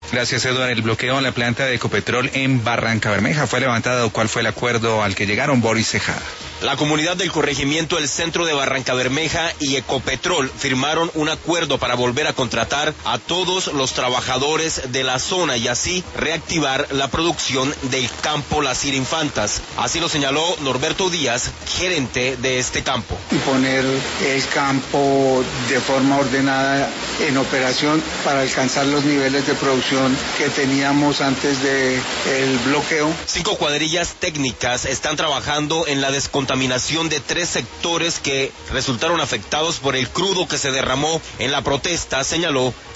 Gracias, Eduardo. El bloqueo en la planta de Ecopetrol en Barrancabermeja fue levantado. ¿Cuál fue el acuerdo al que llegaron, Boris Tejada? La comunidad del corregimiento del centro de Barrancabermeja y Ecopetrol firmaron un acuerdo para volver a contratar a todos los trabajadores de la zona y así reactivar la producción del campo Las Infantas. Así lo señaló Norberto Díaz, gerente de este campo. Y poner el campo de forma ordenada en operación para alcanzar los niveles de producción que teníamos antes del bloqueo. 5 cuadrillas técnicas están trabajando en la descontaminación de 3 sectores que resultaron afectados por el crudo que se derramó en la protesta, señaló